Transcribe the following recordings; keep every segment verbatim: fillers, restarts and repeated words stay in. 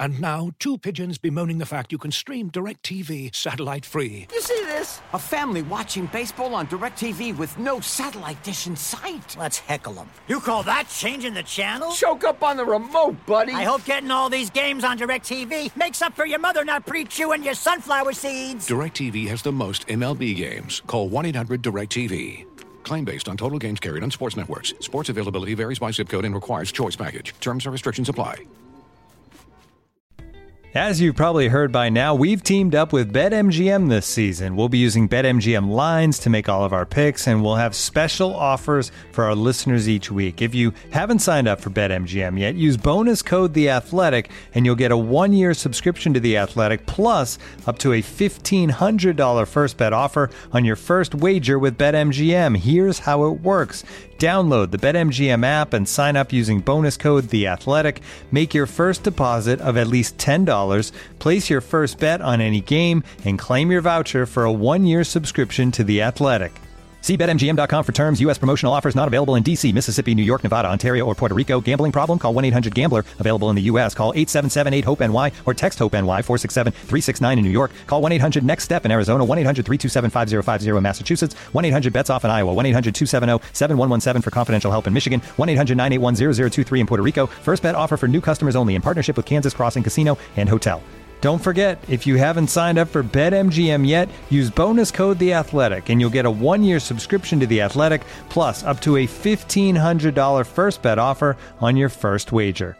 And now, two pigeons bemoaning the fact you can stream DirecTV satellite-free. You see this? A family watching baseball on DirecTV with no satellite dish in sight. Let's heckle them. You call that changing the channel? Choke up on the remote, buddy. I hope getting all these games on DirecTV makes up for your mother not pre-chewing your sunflower seeds. DirecTV has the most M L B games. Call one eight hundred direct T V. Claim based on total games carried on sports networks. Sports availability varies by zip code and requires choice package. Terms and restrictions apply. As you've probably heard by now, we've teamed up with BetMGM this season. We'll be using BetMGM lines to make all of our picks, and we'll have special offers for our listeners each week. If you haven't signed up for BetMGM yet, use bonus code The Athletic, and you'll get a one-year subscription to The Athletic, plus up to a fifteen hundred dollars first bet offer on your first wager with BetMGM. Here's how it works. Download the BetMGM app and sign up using bonus code The Athletic. Make your first deposit of at least ten dollars. Place your first bet on any game and claim your voucher for a one-year subscription to The Athletic. See Bet M G M dot com for terms. U S promotional offers not available in D C, Mississippi, New York, Nevada, Ontario, or Puerto Rico. Gambling problem? Call one eight hundred gambler. Available in the U S. Call eight seven seven eight hope N Y or text HOPE-NY four six seven three six nine in New York. Call one eight hundred next step in Arizona. one eight hundred three two seven five zero five zero in Massachusetts. one eight hundred bets off in Iowa. one eight hundred two seven zero seven one one seven for confidential help in Michigan. one eight hundred nine eight one zero zero two three in Puerto Rico. First bet offer for new customers only in partnership with Kansas Crossing Casino and Hotel. Don't forget, if you haven't signed up for BetMGM yet, use bonus code The Athletic, and you'll get a one-year subscription to The Athletic, plus up to a fifteen hundred dollars first bet offer on your first wager.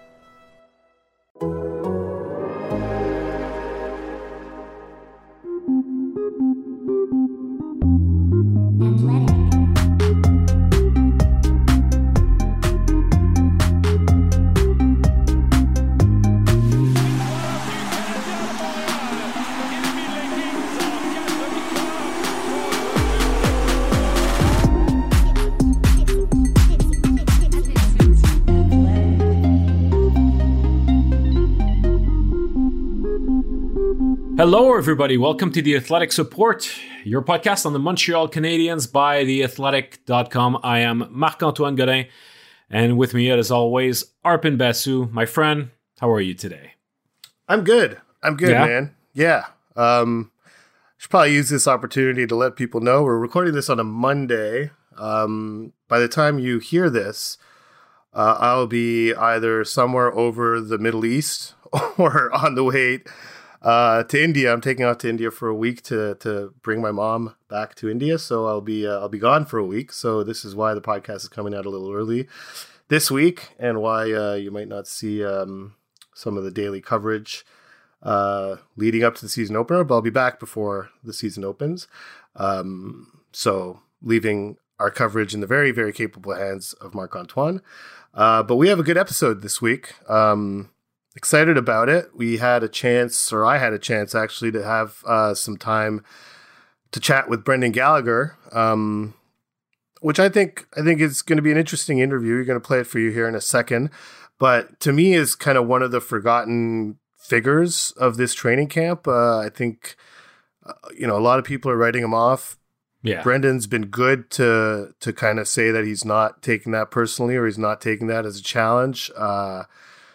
Hello, everybody. Welcome to The Athletic Support, your podcast on the Montreal Canadiens by the athletic dot com. I am Marc-Antoine Godin, and with me, as always, Arpin Basu. My friend, how are you today? I'm good. I'm good, yeah? man. Yeah. Um, should probably use this opportunity to let people know we're recording this on a Monday. Um, by the time you hear this, uh, I'll be either somewhere over the Middle East or on the way Uh, to India. I'm taking off to India for a week to to bring my mom back to India. So I'll be uh, I'll be gone for a week. So this is why the podcast is coming out a little early this week, and why uh, you might not see um, some of the daily coverage uh, leading up to the season opener. But I'll be back before the season opens. Um, so leaving our coverage in the very very capable hands of Marc-Antoine. Uh, but we have a good episode this week. Um, Excited about it. We had a chance, or I had a chance actually, to have uh, some time to chat with Brendan Gallagher, um, which I think I think is going to be an interesting interview. You're going to play it for you here in a second, but to me is kind of one of the forgotten figures of this training camp. Uh, I think uh, you know a lot of people are writing him off. Yeah, Brendan's been good to to kind of say that he's not taking that personally, or he's not taking that as a challenge. Uh,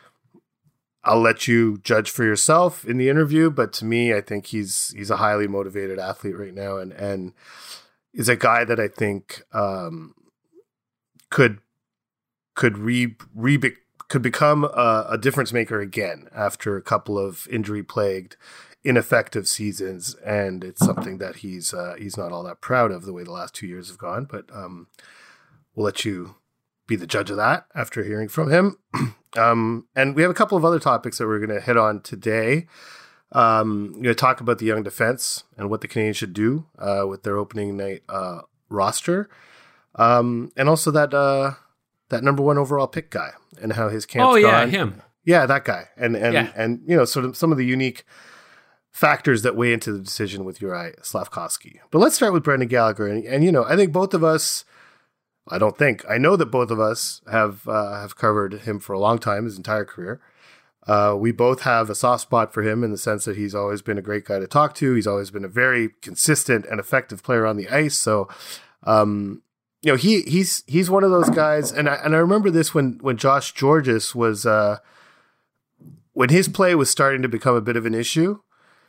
I'll let you judge for yourself in the interview, but to me, I think he's he's a highly motivated athlete right now, and and is a guy that I think um, could could re, re could become a, a difference maker again after a couple of injury plagued, ineffective seasons, and it's something that he's uh, he's not all that proud of the way the last two years have gone. But um, we'll let you be the judge of that after hearing from him. Um, and we have a couple of other topics that we're going to hit on today. Um, we're going to talk about the young defense and what the Canadiens should do uh, with their opening night uh, roster, um, and also that uh, that number one overall pick guy and how his camp's Oh yeah, gone. him. Yeah, that guy, and and Yeah. and you know, sort of some of the unique factors that weigh into the decision with Uri Slavkovsky. But let's start with Brendan Gallagher, and, and you know, I think both of us. I don't think. I know that both of us have uh, have covered him for a long time, his entire career. Uh, we both have a soft spot for him in the sense that he's always been a great guy to talk to. He's always been a very consistent and effective player on the ice. So, um, you know, he he's he's one of those guys. And I and I remember this when when Josh Georges was uh, when his play was starting to become a bit of an issue,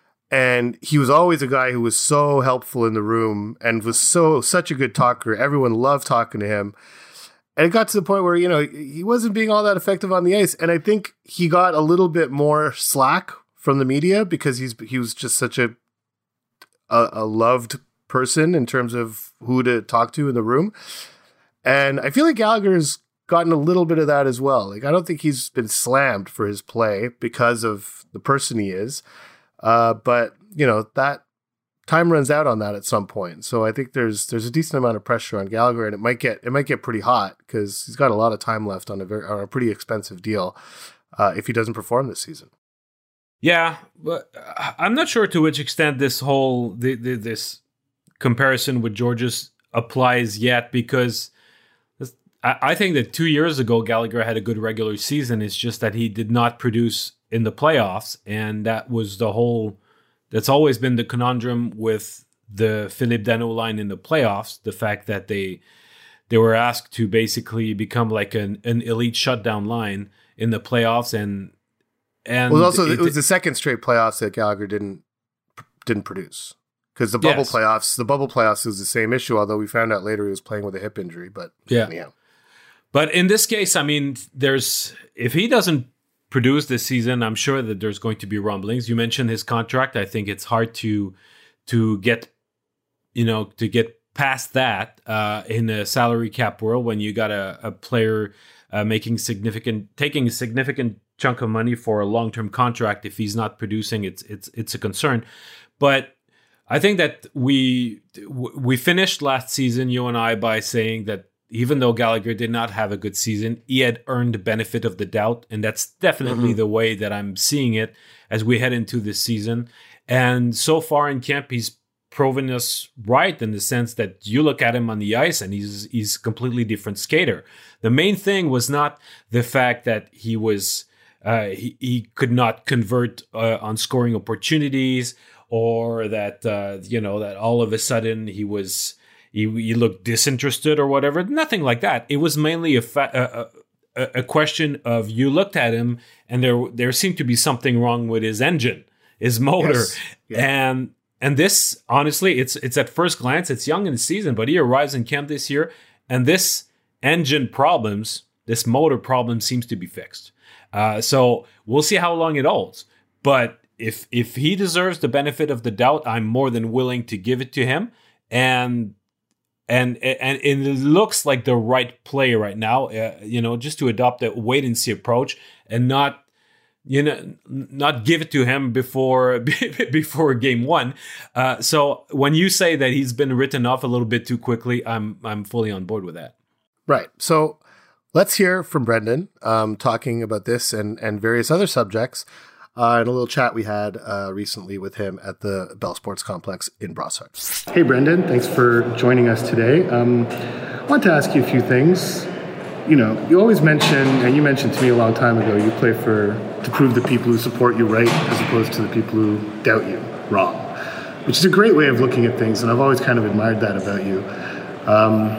and he was always a guy who was so helpful in the room and was so such a good talker. Everyone loved talking to him. And it got to the point where, you know, he wasn't being all that effective on the ice. And I think he got a little bit more slack from the media because he's he was just such a a, a loved person in terms of who to talk to in the room. And I feel like Gallagher's gotten a little bit of that as well. Like, I don't think he's been slammed for his play because of the person he is. Uh, but, you know, that time runs out on that at some point. So I think there's there's a decent amount of pressure on Gallagher, and it might get it might get pretty hot because he's got a lot of time left on a very on a pretty expensive deal uh, if he doesn't perform this season. Yeah, but I'm not sure to which extent this whole the, the, this comparison with Georges applies yet, because I, I think that two years ago Gallagher had a good regular season. It's just that he did not produce in the playoffs, and that was the whole. That's always been the conundrum with the Philippe Danault line in the playoffs. The fact that they they were asked to basically become like an, an elite shutdown line in the playoffs, and and well, also it, it was the second straight playoffs that Gallagher didn't didn't produce, because the bubble yes. playoffs the bubble playoffs was the same issue. Although we found out later he was playing with a hip injury, but yeah, yeah. But in this case, I mean, there's if he doesn't produce this season, I'm sure that there's going to be rumblings. You mentioned his contract. I think it's hard to to get, you know, to get past that uh, in a salary cap world when you got a, a player uh, making significant, taking a significant chunk of money for a long-term contract. If he's not producing, it's it's it's a concern. But I think that we we finished last season, you and I, by saying that even though Gallagher did not have a good season, he had earned the benefit of the doubt. And that's definitely mm-hmm. the way that I'm seeing it as we head into this season. And so far in camp, he's proven us right in the sense that you look at him on the ice and he's he's a completely different skater. The main thing was not the fact that he was uh, he, he could not convert uh, on scoring opportunities, or that uh, you know that all of a sudden he was He, he looked disinterested or whatever. Nothing like that. It was mainly a, fa- a, a, a question of you looked at him and there there seemed to be something wrong with his engine, his motor. Yes. Yeah. And and this, honestly, it's it's at first glance, it's young in the season, but he arrives in camp this year, and this engine problems, this motor problem seems to be fixed. Uh, so we'll see how long it holds. But if if he deserves the benefit of the doubt, I'm more than willing to give it to him. And And and it looks like the right play right now, uh, you know, just to adopt a wait and see approach and not, you know, not give it to him before before game one. Uh, so when you say that he's been written off a little bit too quickly, I'm I'm fully on board with that. Right. So let's hear from Brendan um, talking about this and and various other subjects. Uh, and a little chat we had uh, recently with him at the Bell Sports Complex in Brossard. Hey, Brendan, thanks for joining us today. Um, I want to ask you a few things. You know, you always mention, and you mentioned to me a long time ago, you play for to prove the people who support you right as opposed to the people who doubt you wrong, which is a great way of looking at things, and I've always kind of admired that about you. Um,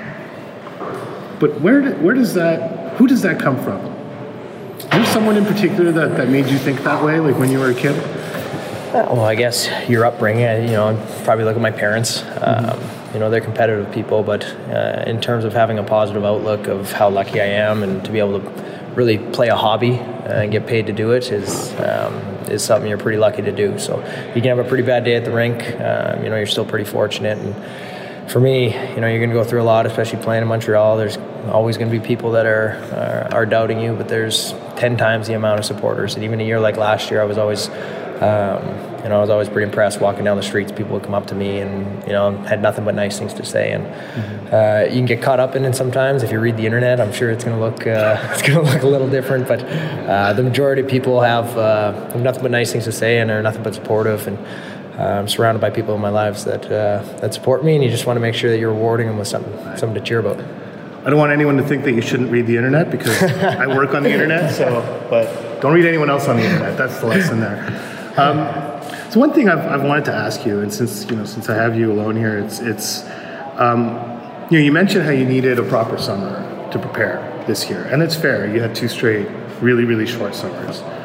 but where do, where does that, who does that come from? Is there someone in particular that, that made you think that way, like when you were a kid? Well, I guess your upbringing, you know, probably look at my parents. Mm-hmm. Um, you know, they're competitive people, but uh, in terms of having a positive outlook of how lucky I am and to be able to really play a hobby and get paid to do it is um, is something you're pretty lucky to do. So you can have a pretty bad day at the rink. Um, you know, you're still pretty fortunate. And for me, you know, you're going to go through a lot, especially playing in Montreal. There's always going to be people that are, are are doubting you, but there's ten times the amount of supporters. And even a year like last year, I was always, um, you know, I was always pretty impressed walking down the streets. People would come up to me and, you know, had nothing but nice things to say. And mm-hmm. uh, you can get caught up in it sometimes. If you read the internet, I'm sure it's going to look uh, it's going to look a little different. But uh, the majority of people have, uh, have nothing but nice things to say and are nothing but supportive. And I'm surrounded by people in my lives that uh, that support me, and you just want to make sure that you're rewarding them with something something to cheer about. I don't want anyone to think that you shouldn't read the internet because I work on the internet. So, but don't read anyone else on the internet. That's the lesson there. Um, so one thing I've, I've wanted to ask you, and since you know since I have you alone here, it's it's um, you know you mentioned how you needed a proper summer to prepare this year, and it's fair. You had two straight really really short summers.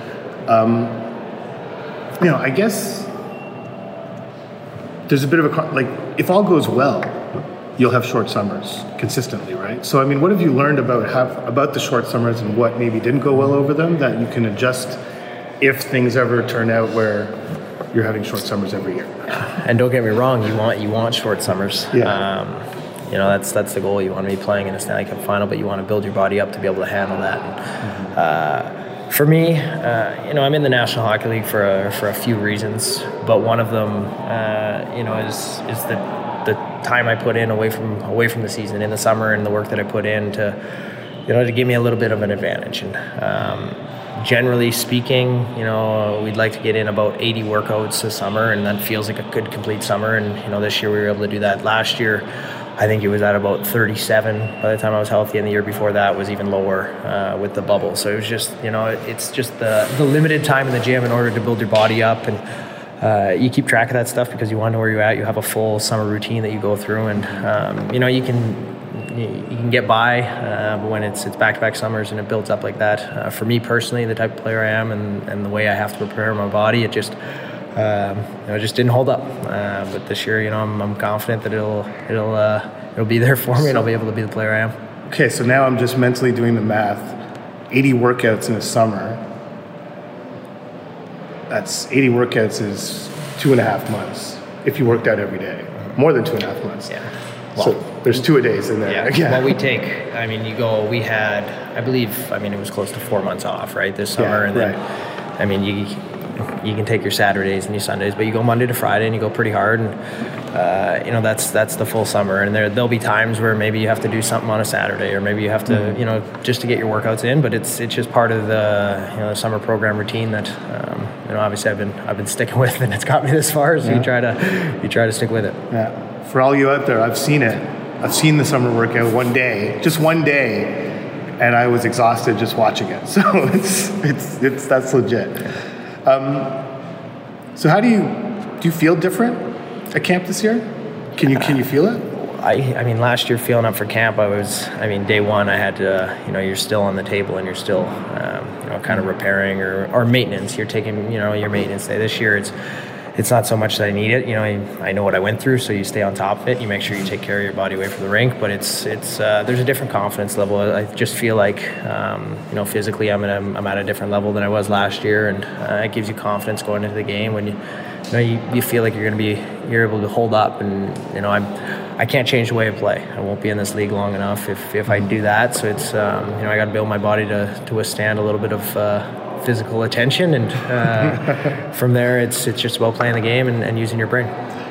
Um, you know, I guess there's a bit of a, like, if all goes well, you'll have short summers consistently, right? So, I mean, what have you learned about have, about the short summers and what maybe didn't go well over them that you can adjust if things ever turn out where you're having short summers every year? And don't get me wrong, you want you want short summers. Yeah. Um, you know, that's that's the goal. You want to be playing in a Stanley Cup final, but you want to build your body up to be able to handle that. And, uh, for me, uh, you know, I'm in the National Hockey League for a, for a few reasons, but one of them, uh, you know, is is the the time I put in away from away from the season in the summer and the work that I put in to, you know, to give me a little bit of an advantage. And um, generally speaking, you know, we'd like to get in about eighty workouts this summer, and that feels like a good complete summer. And you know, this year we were able to do that. Last year, I think it was at about thirty-seven by the time I was healthy, and the year before that was even lower uh, with the bubble. So it was just, you know, it's just the the limited time in the gym in order to build your body up. And Uh, you keep track of that stuff because you want to know where you're at. You have a full summer routine that you go through, and um, you know you can you, you can get by. Uh, but when it's it's back-to-back summers and it builds up like that, uh, for me personally, the type of player I am and, and the way I have to prepare my body, it just um, you know, it just didn't hold up. Uh, but this year, you know, I'm, I'm confident that it'll it'll uh, it'll be there for me, and I'll be able to be the player I am. Okay, so now I'm just mentally doing the math. eighty workouts in a summer. That's eighty workouts is two and a half months if you worked out every day. More than two and a half months. Yeah. Well, so there's two a days in there. Yeah. yeah. Well, we take, I mean, you go, we had, I believe, I mean, it was close to four months off, right, this summer. Yeah, and then, right. I mean, you you can take your Saturdays and your Sundays, but you go Monday to Friday and you go pretty hard. And, uh, you know, that's that's the full summer. And there, there'll be times where maybe you have to do something on a Saturday, or maybe you have to, mm-hmm. you know, just to get your workouts in. But it's it's just part of the, you know, the summer program routine that, um, you know, obviously I've been I've been sticking with, and it's got me this far. So yeah. you try to you try to stick with it. Yeah. For all you out there, I've seen it. I've seen the summer workout one day, just one day, and I was exhausted just watching it. So it's it's it's that's legit. Um, so how do you do? You feel different at camp this year? Can you can you feel it? I, I mean, last year feeling up for camp, I was, I mean, day one, I had to, you know, you're still on the table and you're still, um, you know, kind of repairing or, or maintenance. You're taking, you know, your maintenance day. This year, it's it's not so much that I need it. You know, I, I know what I went through, so you stay on top of it. You make sure you take care of your body away from the rink. But it's it's uh, there's a different confidence level. I just feel like, um, you know, physically, I'm at a, I'm at a different level than I was last year, and uh, it gives you confidence going into the game when you. You know, you, you feel like you're going to be, you're able to hold up, and you know, I'm, I can't change the way I play. I won't be in this league long enough if, if I do that. So it's, um, you know, I got to build my body to, to withstand a little bit of uh, physical attention, and uh, from there, it's it's just about playing the game and, and using your brain.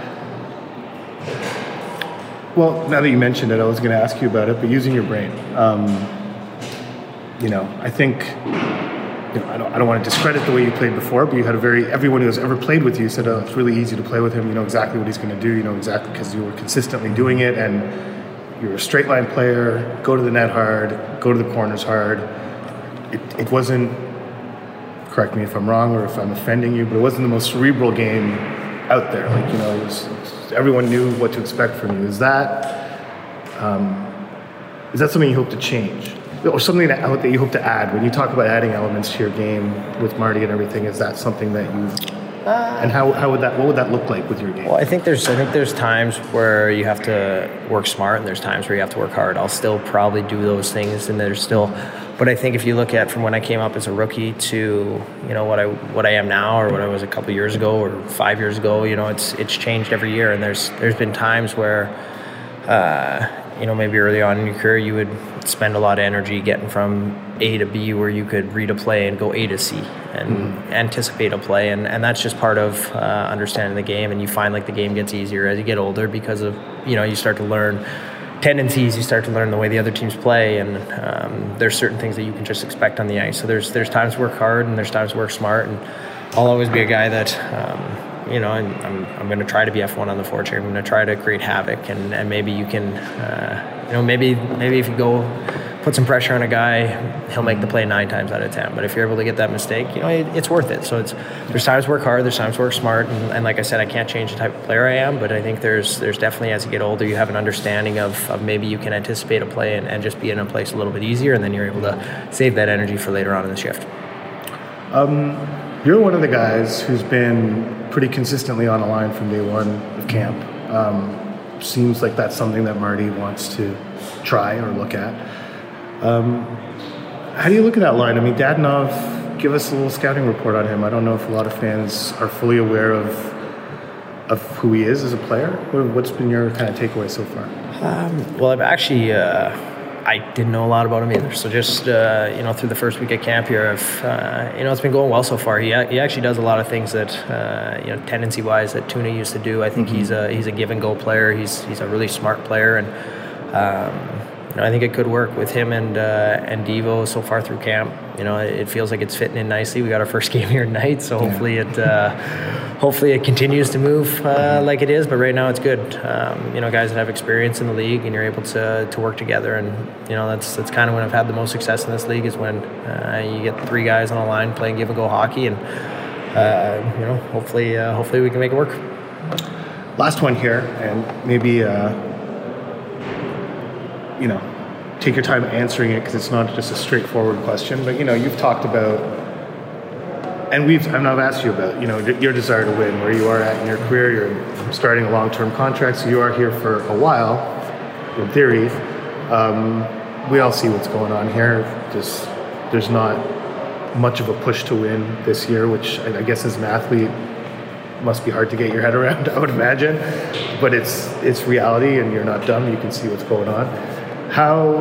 Well, now that you mentioned it, I was going to ask you about it, but using your brain, um, you know, I think. You know, I don't, I don't want to discredit the way you played before, but you had a very, everyone who has ever played with you said, oh, it's really easy to play with him. You know exactly what he's going to do. You know exactly, because you were consistently doing it, and you're a straight line player, go to the net hard, go to the corners hard. It, it wasn't, correct me if I'm wrong or if I'm offending you, but it wasn't the most cerebral game out there. Like, you know, it was, everyone knew what to expect from you. Is that, um, is that something you hope to change? Or something that, that you hope to add when you talk about adding elements to your game with Marty and everything? Is that something that you uh, and how how would that what would that look like with your game? Well, I think there's I think there's times where you have to work smart, and there's times where you have to work hard. I'll still probably do those things, and there's still, but I think if you look at from when I came up as a rookie to, you know, what I what I am now or what I was a couple years ago or five years ago, you know, it's it's changed every year, and there's there's been times where. Uh, You know, maybe early on in your career, you would spend a lot of energy getting from A to B, where you could read a play and go A to C and mm. anticipate a play, and, and that's just part of uh, understanding the game. And you find like the game gets easier as you get older because of, you know, you start to learn tendencies, you start to learn the way the other teams play, and um, there's certain things that you can just expect on the ice. So there's there's times to work hard and there's times to work smart, and I'll always be a guy that. Um, You know, I'm I'm, I'm going to try to be F one on the forecheck. I'm going to try to create havoc, and, and maybe you can, uh, you know, maybe maybe if you go put some pressure on a guy, he'll make the play nine times out of ten. But if you're able to get that mistake, you know, it, it's worth it. So it's there's times to work hard, there's times to work smart, and, and like I said, I can't change the type of player I am, but I think there's there's definitely as you get older, you have an understanding of, of maybe you can anticipate a play and, and just be in a place a little bit easier, and then you're able to save that energy for later on in the shift. Um, you're one of the guys who's been pretty consistently on a line from day one of camp. Um, seems like that's something that Marty wants to try or look at. Um, how do you look at that line? I mean, Dadonov, give us a little scouting report on him. I don't know if a lot of fans are fully aware of of who he is as a player. What's been your kind of takeaway so far? Um, well, I've actually, uh, I didn't know a lot about him either. So just, uh, you know, through the first week at camp here, I've, uh, you know, it's been going well so far. He he actually does a lot of things that, uh, you know, tendency-wise that Tuna used to do. I think mm-hmm. he's a he's a give-and-go player. He's he's a really smart player, and um, you know, I think it could work with him and uh, and Devo so far through camp. You know, it feels like it's fitting in nicely. We got our first game here tonight, so hopefully it uh, hopefully it continues to move uh, like it is. But right now it's good. Um, you know, guys that have experience in the league, and you're able to to work together. And you know, that's that's kind of when I've had the most success in this league is when uh, you get three guys on a line playing give and go hockey, and uh, you know, hopefully uh, hopefully we can make it work. Last one here, and maybe uh, you know. take your time answering it because it's not just a straightforward question. But you know, you've talked about, and we've and I've asked you about, you know, your desire to win, where you are at in your career. You're starting a long-term contract, so you are here for a while, in theory. Um, we all see what's going on here. Just there's not much of a push to win this year, which I guess as an athlete must be hard to get your head around, I would imagine. But it's it's reality, and you're not dumb. You can see what's going on. How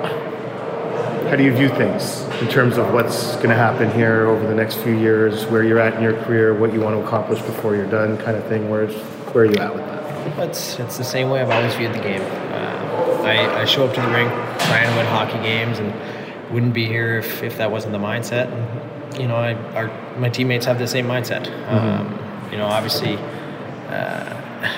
how do you view things in terms of what's going to happen here over the next few years, where you're at in your career, what you want to accomplish before you're done, kind of thing? Where's where are you at with that? It's it's the same way I've always viewed the game. Uh, I, I show up to the rink trying to win hockey games, and wouldn't be here if, if that wasn't the mindset. And, you know, I, our my teammates have the same mindset. Mm-hmm. Um, you know, obviously. Uh,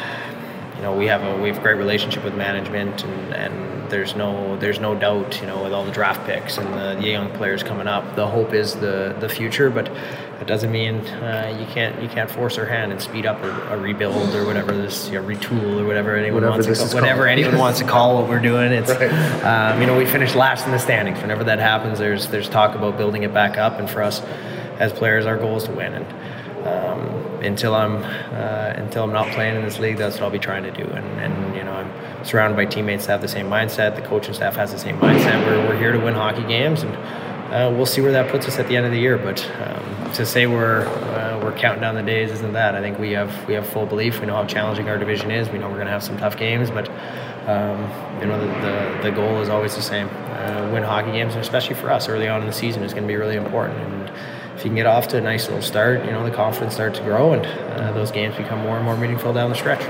You know, we have a we have a great relationship with management, and, and there's no there's no doubt, you know, with all the draft picks and the young players coming up, the hope is the, the future. But it doesn't mean uh, you can't you can't force our hand and speed up a, a rebuild or whatever this, you know, retool or whatever anyone whatever wants to call, whatever anyone wants to call what we're doing. It's right. um, you know, we finished last in the standings. Whenever that happens, there's there's talk about building it back up, and for us as players, our goal is to win. And Um, until I'm uh, until I'm not playing in this league, that's what I'll be trying to do. And, and you know, I'm surrounded by teammates that have the same mindset. The coaching staff has the same mindset. We're we're here to win hockey games, and uh, we'll see where that puts us at the end of the year. But um, to say we're uh, we're counting down the days isn't that. I think we have we have full belief. We know how challenging our division is. We know we're going to have some tough games, but um, you know, the, the the goal is always the same: uh, win hockey games, and especially for us early on in the season is going to be really important. And if you can get off to a nice little start, you know, the confidence starts to grow, and uh, those games become more and more meaningful down the stretch.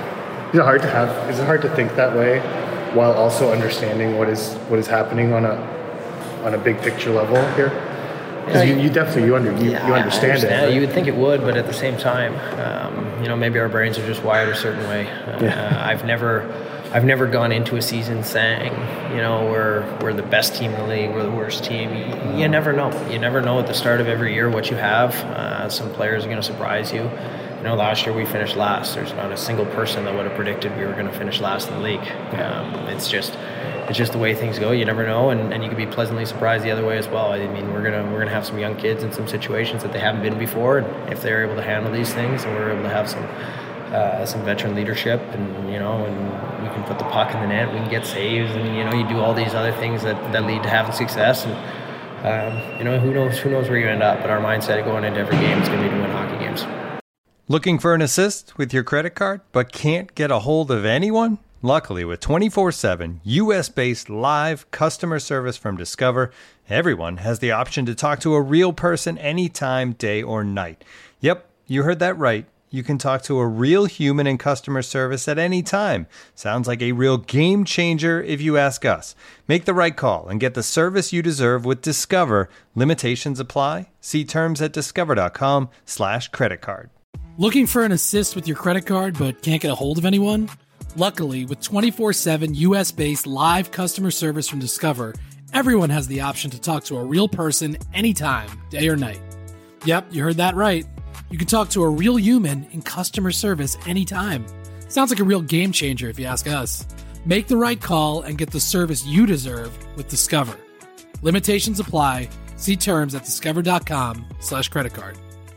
Is it hard to have? Is it hard to think that way, while also understanding what is what is happening on a on a big picture level here? Because yeah, you, you definitely you under you, yeah, you understand, understand it. Right? You would think it would, but at the same time, um, you know, maybe our brains are just wired a certain way. Uh, yeah. I've never. I've never gone into a season saying, you know, we're we're the best team in the league, we're the worst team. You, you never know. You never know at the start of every year what you have. Uh, some players are going to surprise you. You know, last year we finished last. There's not a single person that would have predicted we were going to finish last in the league. Um, it's just it's just the way things go. You never know, and, and you can be pleasantly surprised the other way as well. I mean, we're gonna we're gonna have some young kids in some situations that they haven't been before, and if they're able to handle these things, and we're able to have some uh, some veteran leadership, and you know, and we can put the puck in the net, we can get saves, and you know, you do all these other things that, that lead to having success. And um, you know, who knows who knows where you end up, but our mindset going into every game is going to be to win hockey games. Looking for an assist with your credit card, but can't get a hold of anyone? Luckily, with twenty-four seven U S-based live customer service from Discover, everyone has the option to talk to a real person anytime, day or night. Yep, you heard that right. You can talk to a real human in customer service at any time. Sounds like a real game changer if you ask us. Make the right call and get the service you deserve with Discover. Limitations apply. See terms at discover.com slash credit card. Looking for an assist with your credit card but can't get a hold of anyone? Luckily, with twenty-four seven U S-based live customer service from Discover, everyone has the option to talk to a real person anytime, day or night. Yep, you heard that right. You can talk to a real human in customer service anytime. Sounds like a real game changer if you ask us. Make the right call and get the service you deserve with Discover. Limitations apply. See terms at discover.com slash credit card.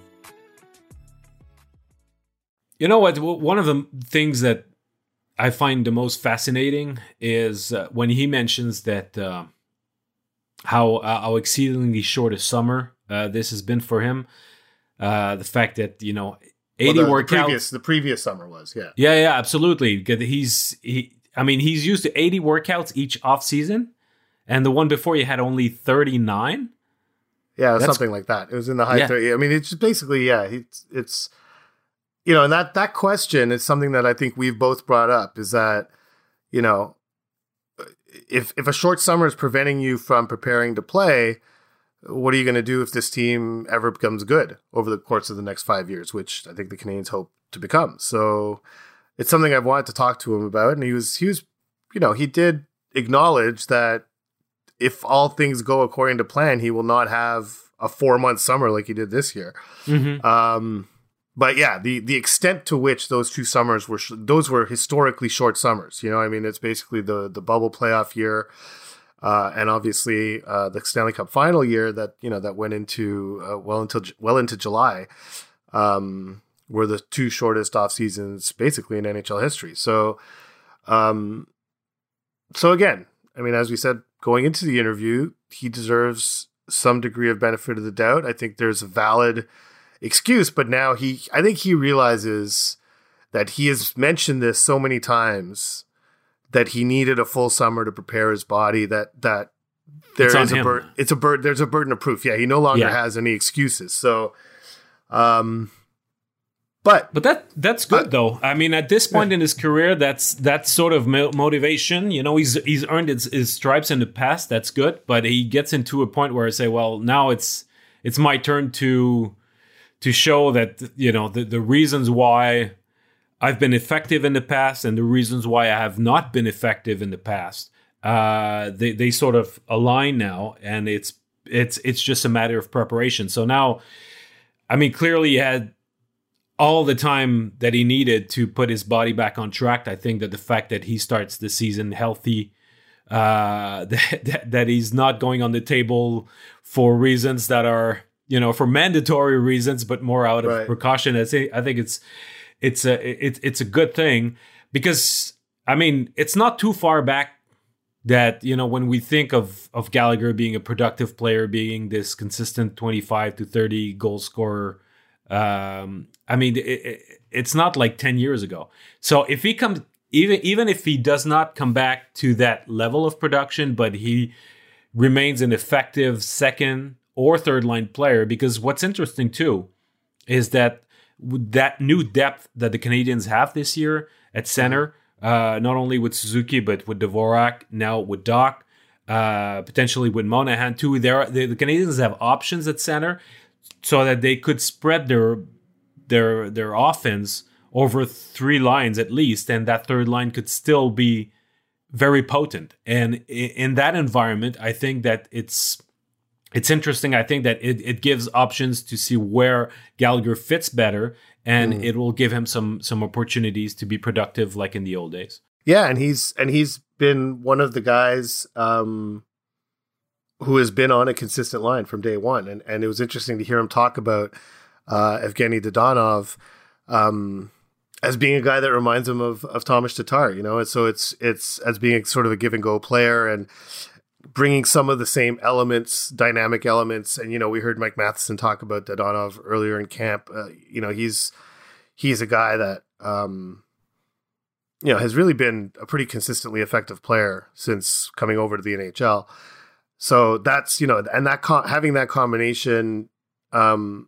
You know what? One of the things that I find the most fascinating is uh, when he mentions that uh, how uh, how exceedingly short a summer uh, this has been for him. Uh, the fact that, you know, eighty well, the, workouts. The previous, the previous summer was, yeah. Yeah, yeah, absolutely. Because he's, he, I mean, he's used to eighty workouts each off season, and the one before he had only thirty-nine. Yeah, That's, something like that. It was in the high yeah. thirty. I mean, it's just basically, yeah, it's, it's, you know, and that, that question is something that I think we've both brought up, is that, you know, if, if a short summer is preventing you from preparing to play, what are you going to do if this team ever becomes good over the course of the next five years, which I think the Canadiens hope to become. So it's something I've wanted to talk to him about. And he was, he was, you know, he did acknowledge that if all things go according to plan, he will not have a four month summer like he did this year. Mm-hmm. Um, but yeah, the, the extent to which those two summers were, sh- those were historically short summers. You know, I mean, it's basically the, the bubble playoff year. Uh, and obviously uh, the Stanley Cup final year that, you know, that went into uh, well until well into July, um, were the two shortest off seasons basically in N H L history. So, um, so again, I mean, as we said, going into the interview, he deserves some degree of benefit of the doubt. I think there's a valid excuse, but now he, I think he realizes that he has mentioned this so many times that he needed a full summer to prepare his body, that, that there it's is a him. burden, it's a burden, there's a burden of proof. Yeah. He no longer yeah. has any excuses. So, um, but, but that, that's good uh, though. I mean, at this point yeah. in his career, that's, that's sort of mo- motivation. You know, he's, he's earned his, his stripes in the past. That's good. But he gets into a point where I say, well, now it's, it's my turn to, to show that, you know, the, the reasons why I've been effective in the past and the reasons why I have not been effective in the past, uh, they they sort of align now, and it's it's it's just a matter of preparation. So now, I mean, clearly he had all the time that he needed to put his body back on track. I think that the fact that he starts the season healthy, uh, that, that that he's not going on the table for reasons that are, you know, for mandatory reasons, but more out of right. precaution. I think I think it's. It's a it, it's a good thing because, I mean, it's not too far back that, you know, when we think of, of Gallagher being a productive player, being this consistent twenty-five to thirty goal scorer, um, I mean, it, it, it's not like ten years ago. So if he comes, even even if he does not come back to that level of production, but he remains an effective second or third line player, because what's interesting too is that that new depth that the Canadiens have this year at center, uh, not only with Suzuki, but with Dvorak, now with Doc, uh, potentially with Monahan too. There, the, the Canadiens have options at center so that they could spread their their their offense over three lines at least, and that third line could still be very potent. And in, in that environment, I think that it's It's interesting. I think that it, it gives options to see where Gallagher fits better, and mm. it will give him some some opportunities to be productive like in the old days. Yeah, and he's and he's been one of the guys um, who has been on a consistent line from day one. And and it was interesting to hear him talk about uh, Evgeny Dadonov um, as being a guy that reminds him of of Tomas Tatar, you know. And so it's it's as being sort of a give and go player, and bringing some of the same elements, dynamic elements. And, you know, we heard Mike Matheson talk about Dadonov earlier in camp. Uh, you know, he's, he's a guy that, um, you know, has really been a pretty consistently effective player since coming over to the N H L. So that's, you know, and that co- having that combination, um,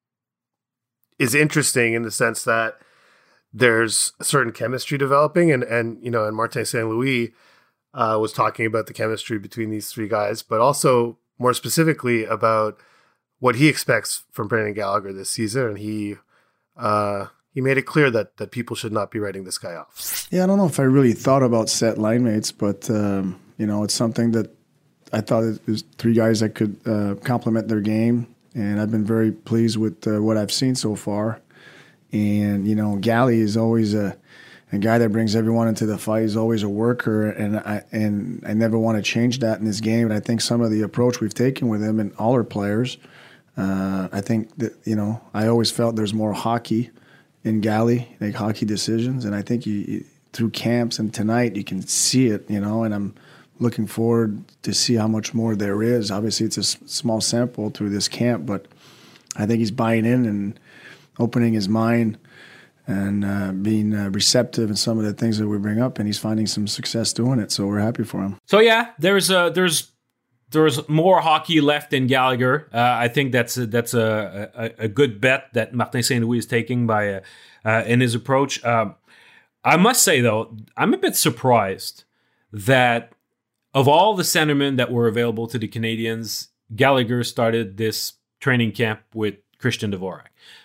is interesting in the sense that there's a certain chemistry developing, and, and, you know, and Martin Saint Louis, Uh, was talking about the chemistry between these three guys, but also more specifically about what he expects from Brendan Gallagher this season. And he uh, he made it clear that that people should not be writing this guy off. Yeah, I don't know if I really thought about set line mates, but um, you know, it's something that I thought it was three guys that could uh, complement their game, and I've been very pleased with uh, what I've seen so far. And you know, Gally is always a a guy that brings everyone into the fight. He's always a worker, and I and I never want to change that in this game. And I think some of the approach we've taken with him and all our players, uh, I think that, you know, I always felt there's more hockey in Gally, like hockey decisions, and I think you, you, through camps and tonight you can see it, you know, and I'm looking forward to see how much more there is. Obviously, it's a s- small sample through this camp, but I think he's buying in and opening his mind and uh, being uh, receptive in some of the things that we bring up, and he's finding some success doing it. So we're happy for him. So yeah, there's a, there's there's more hockey left in Gallagher. Uh, I think that's a, that's a, a a good bet that Martin Saint Louis is taking by uh, uh, in his approach. Um, I must say though, I'm a bit surprised that of all the centermen that were available to the Canadiens, Gallagher started this training camp with Christian Dvorak.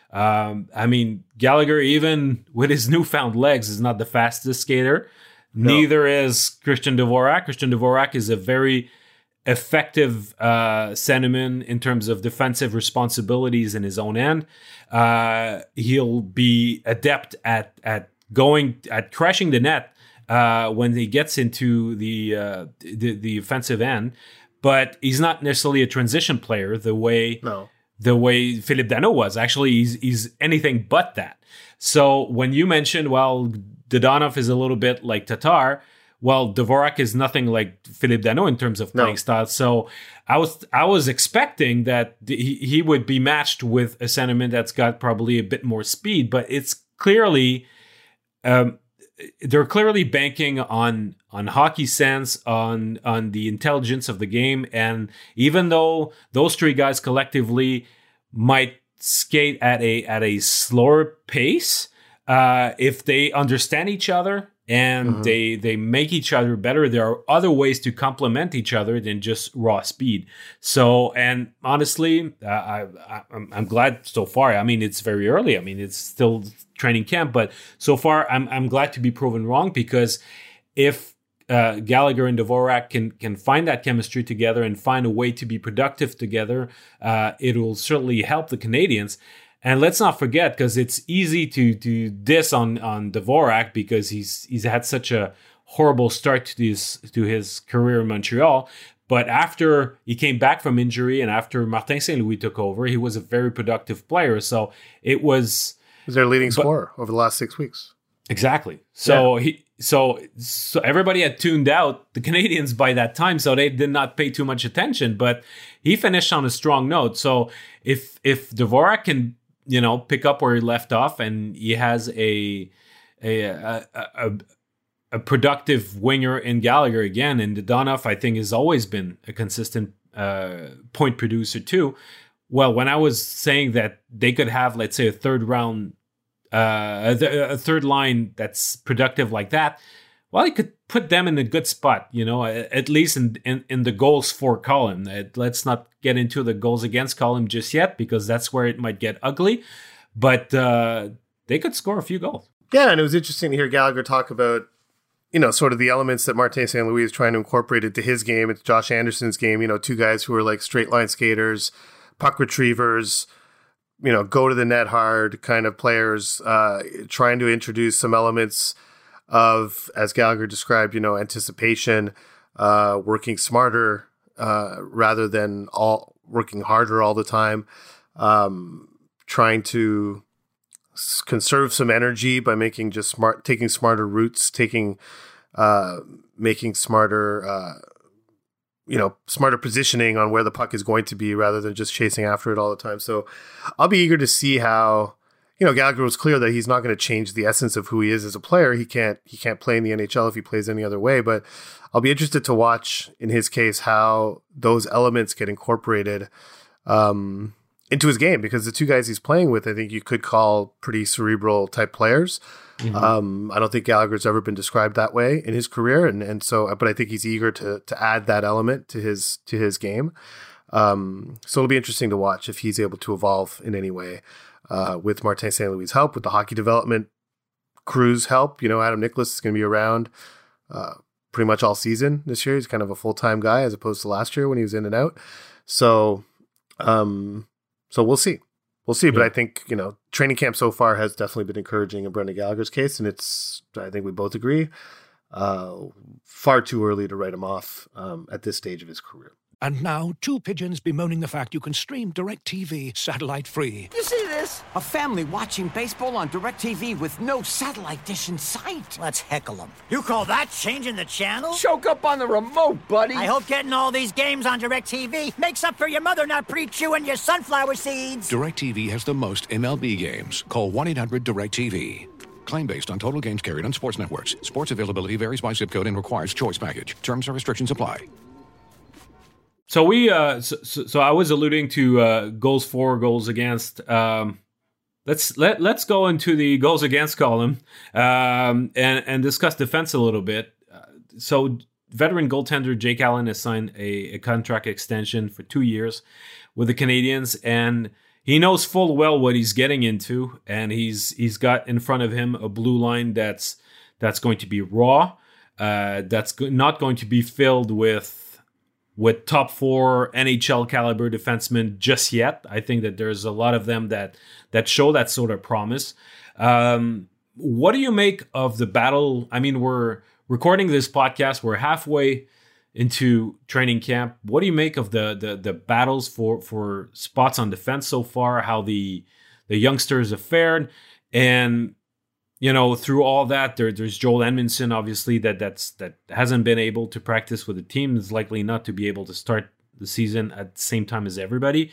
Um, I mean, Gallagher, even with his newfound legs, is not the fastest skater. No. Neither is Christian Dvorak. Christian Dvorak is a very effective uh, centerman in terms of defensive responsibilities in his own end. Uh, he'll be adept at at going at crashing the net uh, when he gets into the, uh, the the offensive end, but he's not necessarily a transition player the way. No. The way Philippe Danault was. Actually, he's, he's anything but that. So when you mentioned, well, Dadonov is a little bit like Tatar, well, Dvorak is nothing like Philippe Danault in terms of playing no. style. So I was I was expecting that he, he would be matched with a centerman that's got probably a bit more speed, but it's clearly um, they're clearly banking on on hockey sense, on on the intelligence of the game, and even though those three guys collectively might skate at a at a slower pace, uh, if they understand each other and mm-hmm. they they make each other better, there are other ways to complement each other than just raw speed. So, and honestly, uh, I, I I'm, I'm glad so far. I mean, it's very early. I mean, it's still training camp, but so far, I'm I'm glad to be proven wrong, because if uh, Gallagher and Dvorak can can find that chemistry together and find a way to be productive together, uh, it will certainly help the Canadiens. And let's not forget, because it's easy to to diss on on Dvorak because he's he's had such a horrible start to his to his career in Montreal. But after he came back from injury and after Martin Saint Louis took over, he was a very productive player. So it was. He was their leading but, scorer over the last six weeks. Exactly. So yeah. he so so everybody had tuned out the Canadiens by that time, so they did not pay too much attention. But he finished on a strong note. So if if Dvorak can, you know, pick up where he left off, and he has a a a, a, a productive winger in Gallagher again, and Dadonov, I think, has always been a consistent uh, point producer too. Well, when I was saying that they could have, let's say, a third round, uh, a, a third line that's productive like that, well, you could put them in a good spot, you know, at least in in, in the goals for column. Let's not get into the goals against column just yet, because that's where it might get ugly. But uh, they could score a few goals. Yeah, and it was interesting to hear Gallagher talk about, you know, sort of the elements that Martin Saint Louis is trying to incorporate into his game. It's Josh Anderson's game, you know, two guys who are like straight line skaters, puck retrievers, you know, go to the net hard kind of players, uh, trying to introduce some elements of, as Gallagher described, you know, anticipation, uh, working smarter uh, rather than all working harder all the time, um, trying to s- conserve some energy by making just smart, taking smarter routes, taking, uh, making smarter, uh, you know, smarter positioning on where the puck is going to be rather than just chasing after it all the time. So I'll be eager to see how, you know, Gallagher was clear that he's not going to change the essence of who he is as a player. He can't, he can't play in the N H L if he plays any other way, but I'll be interested to watch in his case how those elements get incorporated um, into his game, because the two guys he's playing with, I think you could call pretty cerebral type players. Mm-hmm. Um, I don't think Gallagher's ever been described that way in his career. And, and so, but I think he's eager to, to add that element to his, to his game. Um, so it'll be interesting to watch if he's able to evolve in any way, uh, with Martin Saint Louis' help, with the hockey development crew's help. You know, Adam Nicholas is going to be around, uh, pretty much all season this year. He's kind of a full-time guy as opposed to last year when he was in and out. So, um, so we'll see. we'll see. But Yeah. I think, you know, training camp so far has definitely been encouraging in Brendan Gallagher's case. And it's, I think we both agree, uh, far too early to write him off um, at this stage of his career. And now, two pigeons bemoaning the fact you can stream DirecTV satellite-free. You see this? A family watching baseball on DirecTV with no satellite dish in sight. Let's heckle them. You call that changing the channel? Choke up on the remote, buddy. I hope getting all these games on DirecTV makes up for your mother not pre-chewing your sunflower seeds. DirecTV has the most M L B games. Call one eight hundred direct T V. Claim based on total games carried on sports networks. Sports availability varies by zip code and requires choice package. Terms and restrictions apply. So we, uh, so, so, so I was alluding to uh, goals for, goals against. Um, let's let let's go into the goals against column um, and and discuss defense a little bit. Uh, so veteran goaltender Jake Allen has signed a, a contract extension for two years with the Canadiens, and he knows full well what he's getting into, and he's he's got in front of him a blue line that's that's going to be raw, uh, that's go- not going to be filled with. with top four N H L caliber defensemen just yet. I think that there's a lot of them that that show that sort of promise. Um, what do you make of the battle? I mean, we're recording this podcast. We're halfway into training camp. What do you make of the the, the battles for, for spots on defense so far? How the the youngsters have fared, and you know, through all that, there, there's Joel Edmondson, obviously, that that's that hasn't been able to practice with the team, is likely not to be able to start the season at the same time as everybody.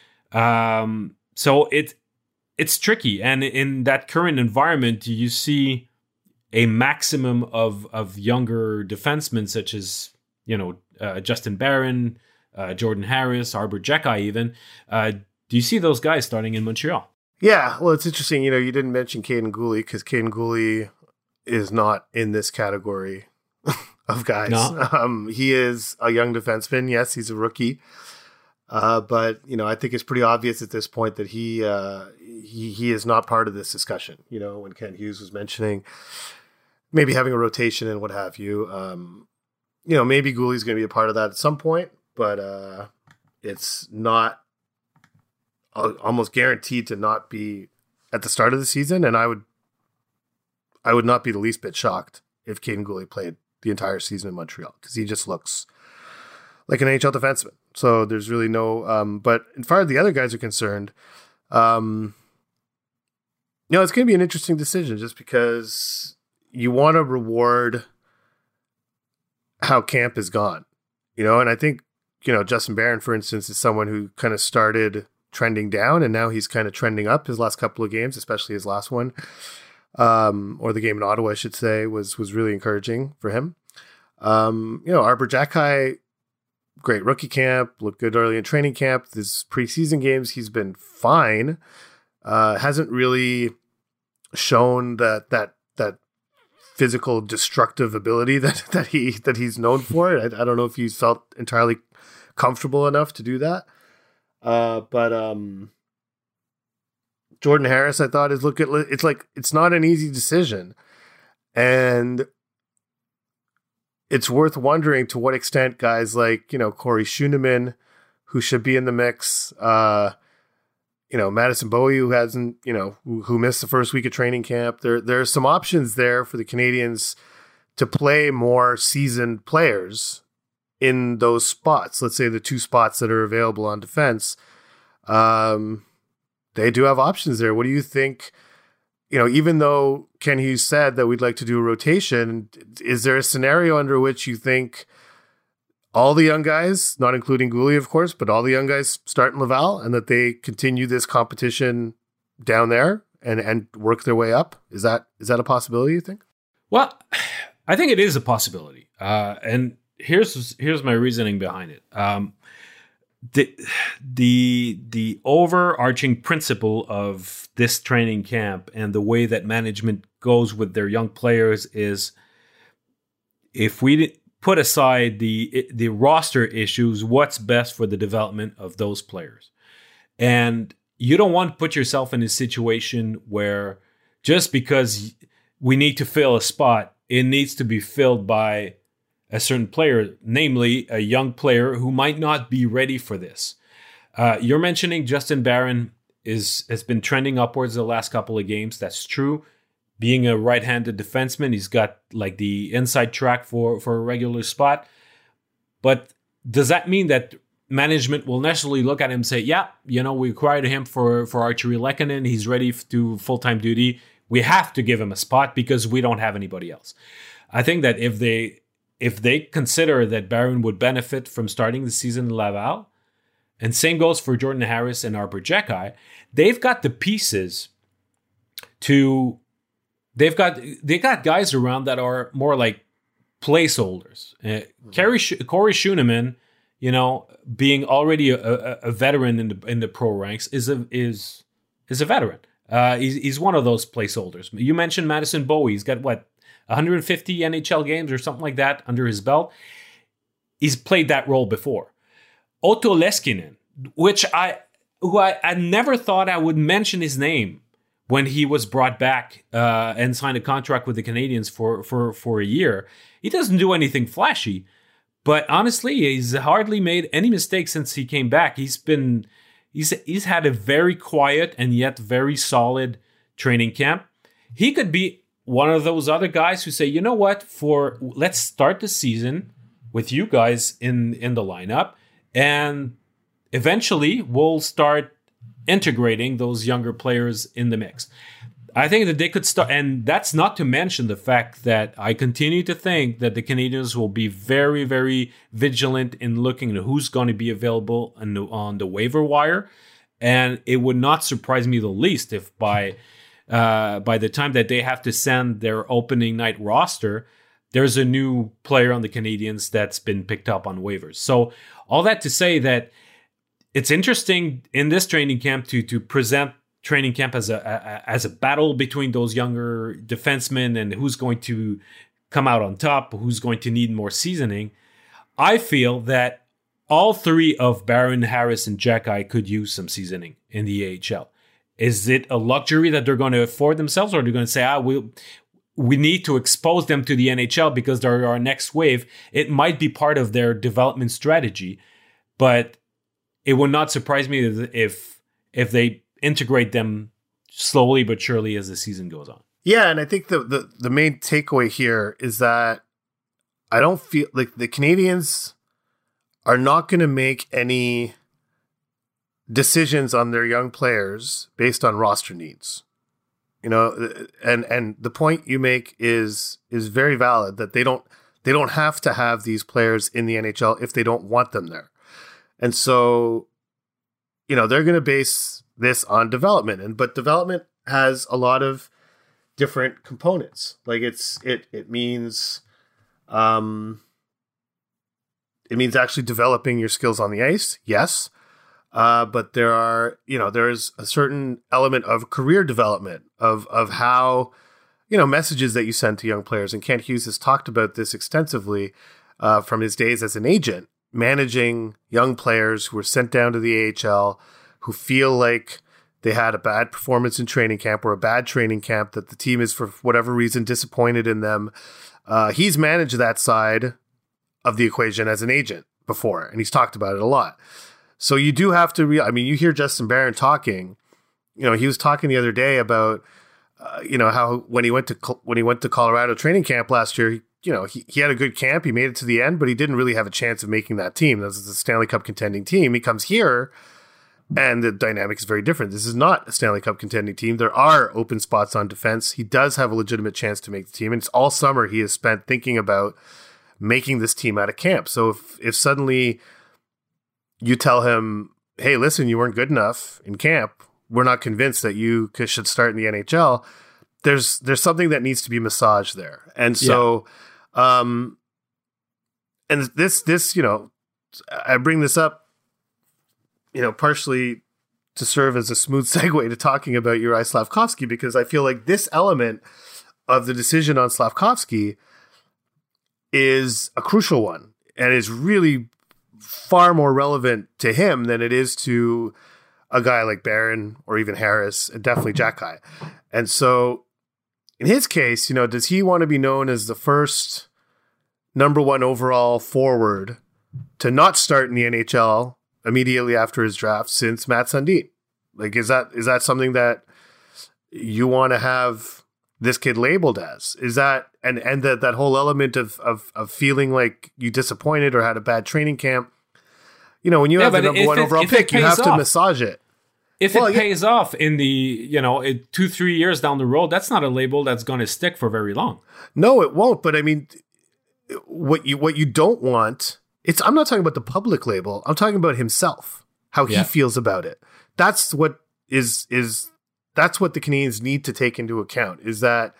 Um, so it it's tricky, and in that current environment, you see a maximum of of younger defensemen, such as you know uh, Justin Barron, uh, Jordan Harris, Arbor Jacki, even. Uh, do you see those guys starting in Montreal? Yeah, well, it's interesting. You know, you didn't mention Caden Gooley because Caden Gooley is not in this category of guys. No. Um, he is a young defenseman. Yes, he's a rookie. Uh, but, you know, I think it's pretty obvious at this point that he, uh, he he is not part of this discussion. You know, when Ken Hughes was mentioning maybe having a rotation and what have you, um, you know, maybe Gooley's going to be a part of that at some point, but uh, it's not almost guaranteed to not be at the start of the season, and I would I would not be the least bit shocked if Caden Gooley played the entire season in Montreal, because he just looks like an N H L defenseman. So there's really no um but as far as the other guys are concerned, um you know, it's going to be an interesting decision, just because you want to reward how camp is gone, you know, and I think, you know, Justin Barron, for instance, is someone who kind of started trending down, and now he's kind of trending up. His last couple of games, especially his last one, um, or the game in Ottawa, I should say, was was really encouraging for him. Um, you know, Arbor Jacki, great rookie camp, looked good early in training camp. This preseason games, he's been fine. Uh, hasn't really shown that that that physical destructive ability that that he that he's known for. I, I don't know if he's felt entirely comfortable enough to do that. Uh, but um, Jordan Harris, I thought, is look at it's like it's not an easy decision, and it's worth wondering to what extent guys like, you know, Corey Schooneman, who should be in the mix, uh, you know, Madison Bowie, who hasn't, you know, who, who missed the first week of training camp. There, there are some options there for the Canadiens to play more seasoned players in those spots. Let's say the two spots that are available on defense. Um, they do have options there. What do you think? You know, even though Ken Hughes said that we'd like to do a rotation, is there a scenario under which you think all the young guys, not including Gooley, of course, but all the young guys start in Laval, and that they continue this competition down there and, and work their way up? Is that is that a possibility, you think? Well, I think it is a possibility. Uh, and here's here's my reasoning behind it. Um, the the the overarching principle of this training camp and the way that management goes with their young players is, if we put aside the the roster issues, what's best for the development of those players? And you don't want to put yourself in a situation where just because we need to fill a spot, it needs to be filled by a certain player, namely a young player who might not be ready for this. Uh, you're mentioning Justin Barron. is has been trending upwards the last couple of games. That's true. Being a right-handed defenseman, he's got like the inside track for, for a regular spot. But does that mean that management will necessarily look at him and say, yeah, you know, we acquired him for, for Archie Lehkonen. He's ready to do full-time duty. We have to give him a spot because we don't have anybody else. I think that if they if they consider that Barron would benefit from starting the season in Laval, and same goes for Jordan Harris and Arber Xhekaj, they've got the pieces to... They've got they got guys around that are more like placeholders. Uh, mm-hmm. Corey Schooneman, you know, being already a, a, a veteran in the in the pro ranks, is a is is a veteran. Uh, he's he's one of those placeholders. You mentioned Madison Bowie. He's got what one hundred fifty N H L games or something like that under his belt. He's played that role before. Otto Leskinen, which I who I, I never thought I would mention his name when he was brought back uh, and signed a contract with the Canadiens for, for, for a year. He doesn't do anything flashy, but honestly, he's hardly made any mistakes since he came back. He's been he's he's had a very quiet and yet very solid training camp. He could be one of those other guys who say, you know what, for let's start the season with you guys in, in the lineup, and eventually we'll start integrating those younger players in the mix. I think that they could start, and that's not to mention the fact that I continue to think that the Canadiens will be very, very vigilant in looking at who's going to be available on the, on the waiver wire. And it would not surprise me the least if by uh, by the time that they have to send their opening night roster, there's a new player on the Canadiens that's been picked up on waivers. So all that to say that it's interesting in this training camp to to present training camp as a, a as a battle between those younger defensemen and who's going to come out on top, who's going to need more seasoning. I feel that all three of Barron, Harris, and Xhekaj could use some seasoning in the A H L. Is it a luxury that they're going to afford themselves, or are they going to say, ah, we we need to expose them to the N H L because they're our next wave? It might be part of their development strategy, but it would not surprise me if if they integrate them slowly but surely as the season goes on. Yeah, and I think the, the, the main takeaway here is that I don't feel like the Canadiens are not going to make any decisions on their young players based on roster needs. You know, and and the point you make is is very valid, that they don't they don't have to have these players in the N H L if they don't want them there. And so, you know, they're going to base this on development, and but development has a lot of different components. Like it's it it means um it means actually developing your skills on the ice, yes. Uh, but there are, you know, there's a certain element of career development of of how, you know, messages that you send to young players. And Kent Hughes has talked about this extensively uh, from his days as an agent, managing young players who were sent down to the A H L, who feel like they had a bad performance in training camp or a bad training camp, that the team is for whatever reason disappointed in them. Uh, he's managed that side of the equation as an agent before, and he's talked about it a lot. So you do have to, re- I mean, you hear Justin Barron talking, you know, he was talking the other day about, uh, you know, how when he went to, when he went to Colorado training camp last year, he, you know, he, he had a good camp. He made it to the end, but he didn't really have a chance of making that team. That was a Stanley Cup contending team. He comes here and the dynamic is very different. This is not a Stanley Cup contending team. There are open spots on defense. He does have a legitimate chance to make the team. And it's all summer he has spent thinking about making this team out of camp. So if, if suddenly you tell him, hey, listen, you weren't good enough in camp, we're not convinced that you should start in the N H L, there's there's something that needs to be massaged there. And so, yeah. um, and this, this, you know, I bring this up, you know, partially to serve as a smooth segue to talking about Uri Slafkovsky, because I feel like this element of the decision on Slafkovsky is a crucial one and is really far more relevant to him than it is to a guy like Barron or even Harris, and definitely Xhekaj. And so in his case, you know, does he want to be known as the first number one overall forward to not start in the N H L immediately after his draft since Matt Sundin? Like, is that is that something that you want to have this kid labeled as? Is that and and that that whole element of of of feeling like you disappointed or had a bad training camp? You know, when you Yeah, have the but number if one it- overall if it pick, you pays have to off. massage it. If Well, it yeah. pays off in the, you know, in two, three years down the road, that's not a label that's going to stick for very long. No, it won't. But I mean, what you what you don't want, it's I'm not talking about the public label. I'm talking about himself, how he Yeah. feels about it. That's what is is that's what the Canadians need to take into account. Is that,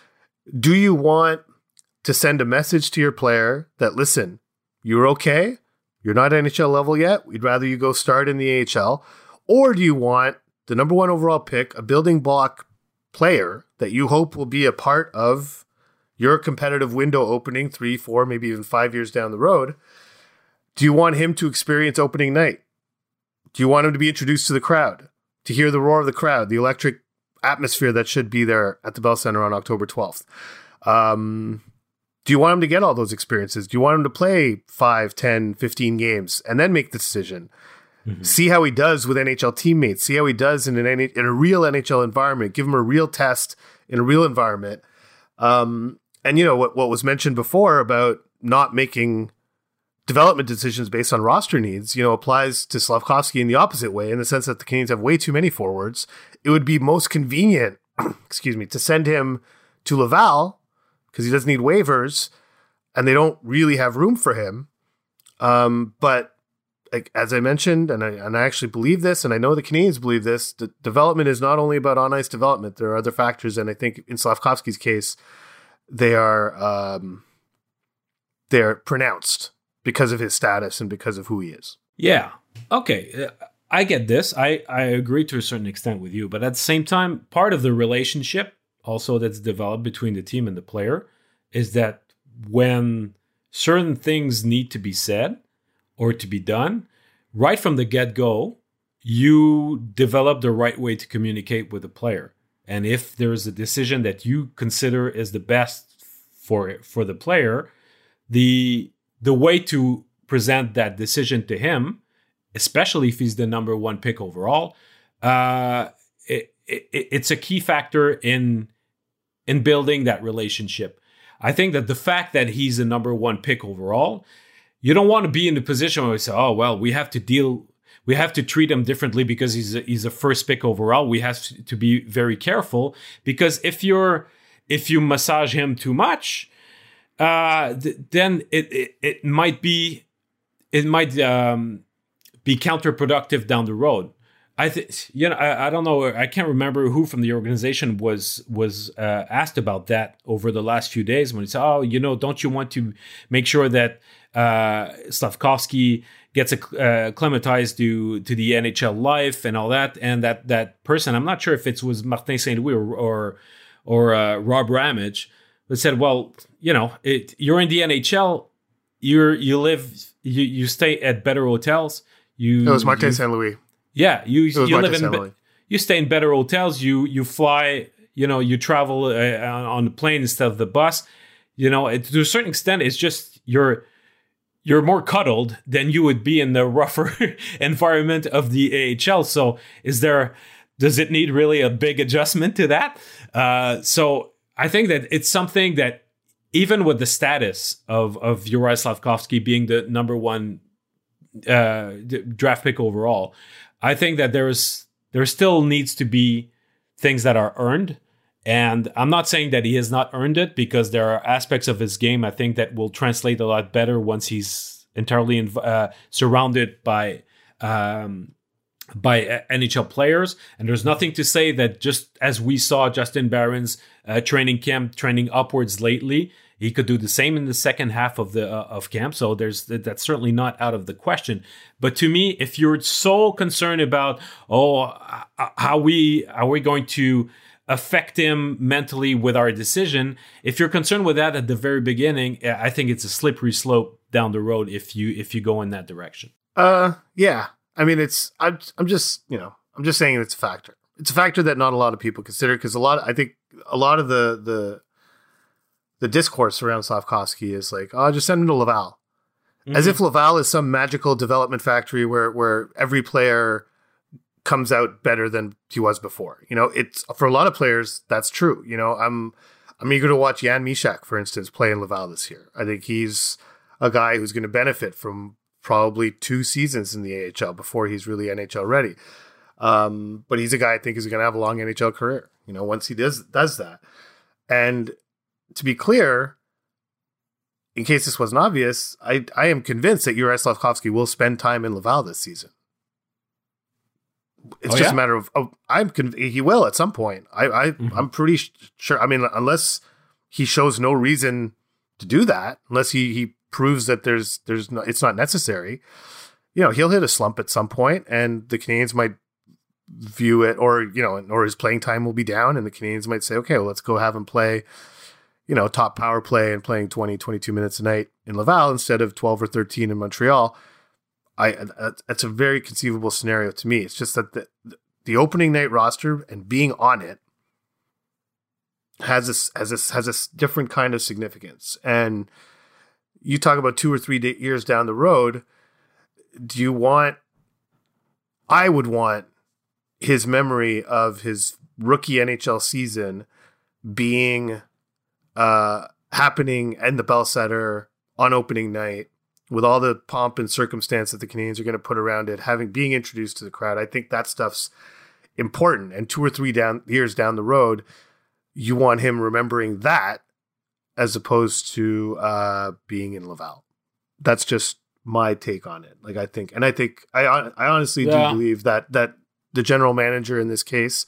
do you want to send a message to your player that, listen, you're okay, you're not N H L level yet, we'd rather you go start in the A H L, or do you want the number one overall pick, a building block player that you hope will be a part of your competitive window opening three, four, maybe even five years down the road? Do you want him to experience opening night? Do you want him to be introduced to the crowd, to hear the roar of the crowd, the electric atmosphere that should be there at the Bell Center on October twelfth? Um, do you want him to get all those experiences? Do you want him to play five, ten, fifteen games and then make the decision? Mm-hmm. See how he does with N H L teammates. See how he does in an N H- in a real N H L environment. Give him a real test in a real environment. Um, and you know what what was mentioned before about not making development decisions based on roster needs, you know, applies to Slavkovsky in the opposite way, in the sense that the Canadians have way too many forwards. It would be most convenient, excuse me, to send him to Laval because he doesn't need waivers, and they don't really have room for him. Um, but like, as I mentioned, and I, and I actually believe this, and I know the Canadians believe this, the development is not only about on-ice development. There are other factors, and I think in Slavkovsky's case, they are um, they're pronounced because of his status and because of who he is. Yeah. Okay. Uh, I get this. I, I agree to a certain extent with you. But at the same time, part of the relationship also that's developed between the team and the player is that when certain things need to be said or to be done, right from the get-go, you develop the right way to communicate with the player. And if there's a decision that you consider is the best for for the player, the the way to present that decision to him, especially if he's the number one pick overall, uh, it, it, it's a key factor in in building that relationship. I think that the fact that he's a number one pick overall, you don't want to be in the position where we say, oh, well, we have to deal, we have to treat him differently because he's a, he's a first pick overall. We have to be very careful, because if you're if you massage him too much, uh, th- then it, it it might be it might um, be counterproductive down the road. I think, you know, I, I don't know. I can't remember who from the organization was was uh, asked about that over the last few days when he said, "Oh, you know, don't you want to make sure that uh, Slavkovsky gets uh, acclimatized to to the N H L life and all that?" And that that person, I'm not sure if it was Martin Saint Louis or or, or uh, Rob Ramage, but said, "Well, you know, it, you're in the N H L, you're you live, you you stay at better hotels." You, it was Martin you, Saint Louis. Yeah, you you live in Louis. you stay in better hotels. You you fly. You know, you travel uh, on the plane instead of the bus. You know, it, to a certain extent, it's just you're you're more cuddled than you would be in the rougher environment of the A H L. So, is there does it need really a big adjustment to that? Uh, so, I think that it's something that even with the status of of Uri Slavkovsky being the number one uh, draft pick overall, I think that there's there still needs to be things that are earned. And I'm not saying that he has not earned it, because there are aspects of his game, I think, that will translate a lot better once he's entirely inv- uh, surrounded by um, by N H L players. And there's nothing to say that just as we saw Justin Barron's uh, training camp trending upwards lately, he could do the same in the second half of the uh, of camp. So there's that's certainly not out of the question. But to me, if you're so concerned about, oh, how we are we going to affect him mentally with our decision, if you're concerned with that at the very beginning, I think it's a slippery slope down the road if you if you go in that direction. Uh, yeah. I mean, it's I'm I'm just you know I'm just saying it's a factor. It's a factor that not a lot of people consider, because a lot I think a lot of the the the discourse around Slavkovsky is like, oh, just send him to Laval. Mm-hmm. As if Laval is some magical development factory where, where every player comes out better than he was before. You know, it's for a lot of players, that's true. You know, I'm I'm eager to watch Jan Mysak, for instance, play in Laval this year. I think he's a guy who's going to benefit from probably two seasons in the A H L before he's really N H L ready. Um, but he's a guy I think is going to have a long N H L career, you know, once he does does that. And to be clear, in case this wasn't obvious, I, I am convinced that Juraj Slafkovsky will spend time in Laval this season. It's oh, just yeah? a matter of, oh, I'm conv- he will at some point. I, I mm-hmm. I'm pretty sh- sure. I mean, unless he shows no reason to do that, unless he, he proves that there's there's no, it's not necessary, you know, he'll hit a slump at some point, and the Canadiens might view it, or you know, or his playing time will be down, and the Canadiens might say, okay, well, let's go have him play, you know, top power play and playing twenty, twenty-two minutes a night in Laval instead of twelve or thirteen in Montreal. I that's a very conceivable scenario to me. It's just that the the opening night roster and being on it has a, has a, has a different kind of significance. And you talk about two or three day, years down the road. Do you want? I would want his memory of his rookie N H L season being uh, happening in the Bell Center on opening night, with all the pomp and circumstance that the Canadiens are going to put around it, having being introduced to the crowd. I think that stuff's important. And two or three down years down the road, you want him remembering that as opposed to uh, being in Laval. That's just my take on it. Like I think, and I think I I honestly yeah. do believe that that the general manager in this case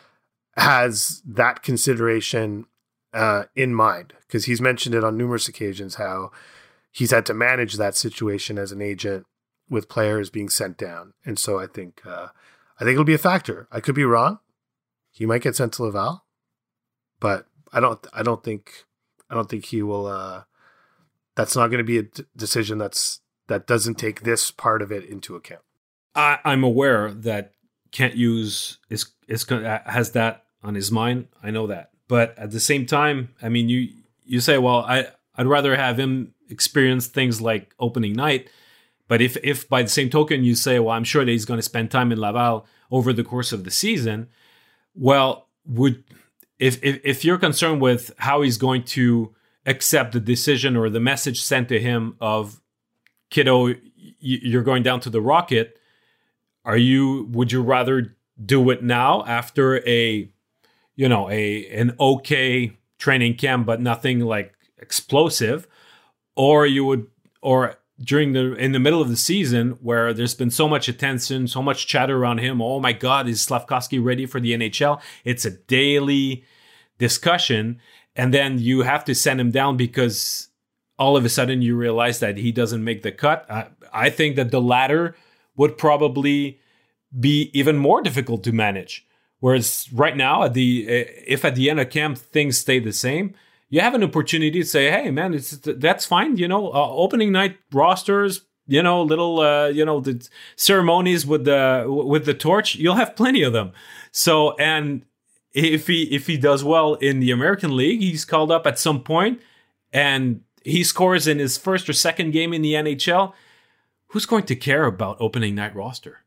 has that consideration uh, in mind, because he's mentioned it on numerous occasions how he's had to manage that situation as an agent with players being sent down. And so I think, uh, I think it'll be a factor. I could be wrong. He might get sent to Laval, but I don't, I don't think, I don't think he will, uh, that's not going to be a d- decision that's, that doesn't take this part of it into account. I, I'm aware that Kent Hughes is, is, has that on his mind. I know that, but at the same time, I mean, you, you say, well, I, I'd rather have him experience things like opening night. But if, if by the same token you say, well, I'm sure that he's going to spend time in Laval over the course of the season, well, would if, if if you're concerned with how he's going to accept the decision or the message sent to him of, kiddo, you're going down to the Rocket, are you? Would you rather do it now after a, you know, a an okay training camp but nothing like explosive, or you would, or during the in the middle of the season where there's been so much attention, so much chatter around him? Oh my God, is Slafkovsky ready for the N H L? It's a daily discussion, and then you have to send him down because all of a sudden you realize that he doesn't make the cut. I, I think that the latter would probably be even more difficult to manage. Whereas right now, at the if at the end of camp things stay the same, you have an opportunity to say, hey, man, it's, that's fine. You know, uh, opening night rosters, you know, little, uh, you know, the ceremonies with the with the torch, you'll have plenty of them. So, and if he if he does well in the American League, he's called up at some point and he scores in his first or second game in the N H L, who's going to care about opening night roster?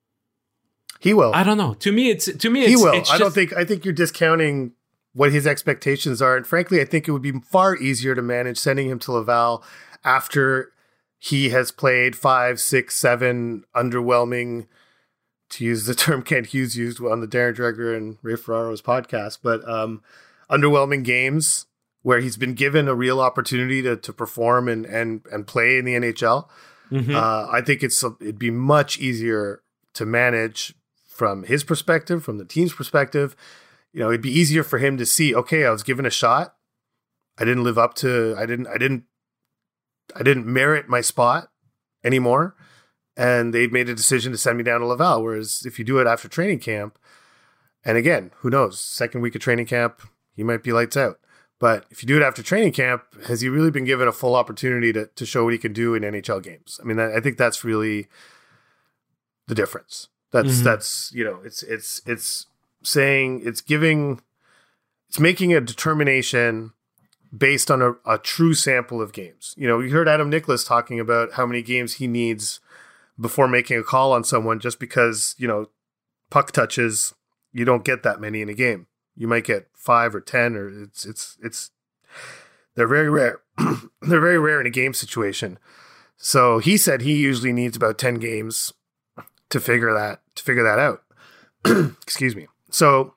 He will. I don't know. To me, it's to me, it's, he will. It's I just, don't think. I think you're discounting what his expectations are. And frankly, I think it would be far easier to manage sending him to Laval after he has played five, six, seven underwhelming, to use the term Kent Hughes used on the Darren Dreger and Ray Ferraro's podcast, but um, underwhelming games where he's been given a real opportunity to to perform and and and play in the N H L. Mm-hmm. Uh, I think it's it'd be much easier to manage from his perspective, from the team's perspective. You know, it'd be easier for him to see, okay, I was given a shot. I didn't live up to, I didn't, I didn't, I didn't merit my spot anymore. And they made a decision to send me down to Laval. Whereas if you do it after training camp, and again, who knows, second week of training camp, he might be lights out. But if you do it after training camp, has he really been given a full opportunity to, to show what he can do in N H L games? I mean, I think that's really the difference. That's, mm-hmm. that's, you know, it's, it's, it's saying, it's giving, it's making a determination based on a, a true sample of games. You know, you heard Adam Nicholas talking about how many games he needs before making a call on someone, just because, you know, puck touches, you don't get that many in a game. You might get five or ten, or it's it's it's. They're very rare. They're very rare in a game situation. So he said he usually needs about ten games to figure that to figure that out. Excuse me. So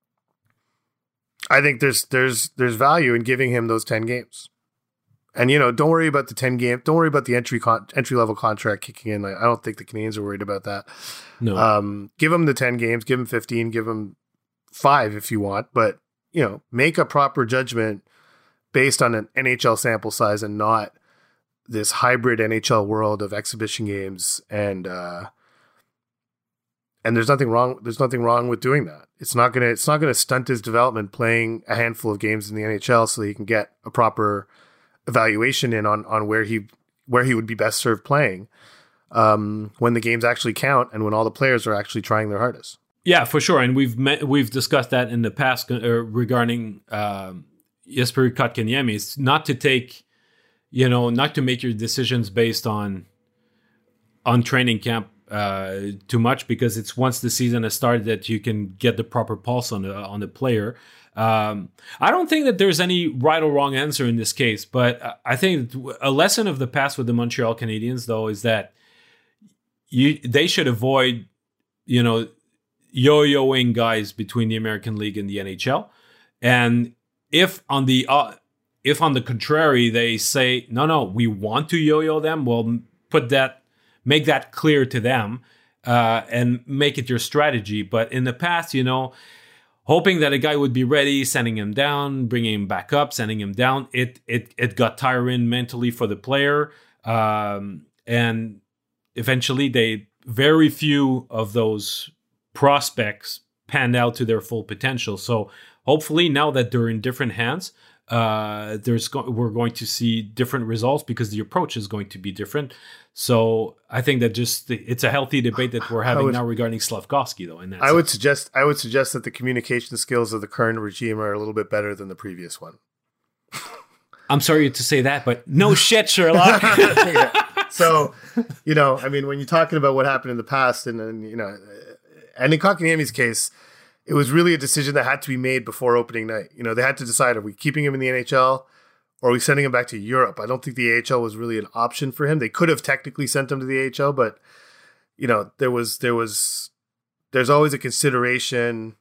I think there's there's there's value in giving him those ten games. And you know, don't worry about the ten game. Don't worry about the entry con- entry level contract kicking in. Like, I don't think the Canadians are worried about that. No. Um, give him the ten games. Give him fifteen. Give him five if you want. But you know, make a proper judgment based on an N H L sample size and not this hybrid N H L world of exhibition games. And uh, and there's nothing wrong. There's nothing wrong with doing that. It's not gonna. It's not gonna stunt his development playing a handful of games in the N H L so that he can get a proper evaluation in on on where he where he would be best served playing um, when the games actually count and when all the players are actually trying their hardest. Yeah, for sure. And we've met, we've discussed that in the past uh, regarding. Um, Jesper Kotkaniemi is not to take, you know, not to make your decisions based on on training camp uh, too much, because it's once the season has started that you can get the proper pulse on the on the player. Um, I don't think that there's any right or wrong answer in this case, but I think a lesson of the past with the Montreal Canadiens, though, is that you they should avoid, you know, yo-yoing guys between the American League and the N H L, and If on the uh, if on the contrary they say no no we want to yo-yo them, well, put that make that clear to them uh, and make it your strategy. But in the past, you know, hoping that a guy would be ready, sending him down, bringing him back up, sending him down, it it it got tiring mentally for the player, um, and eventually they very few of those prospects panned out to their full potential. So hopefully now that they're in different hands, uh, there's go- we're going to see different results because the approach is going to be different. So I think that just it's a healthy debate that we're having would, now regarding Slavkovsky, though. In that I sense. would suggest I would suggest that the communication skills of the current regime are a little bit better than the previous one. I'm sorry to say that, but no shit, Sherlock. Yeah. So, you know, I mean, when you're talking about what happened in the past, and, and you know, and in Kotkaniemi's case, it was really a decision that had to be made before opening night. You know, they had to decide, are we keeping him in the N H L or are we sending him back to Europe? I don't think the A H L was really an option for him. They could have technically sent him to the A H L, but, you know, there was, there was, there's always a consideration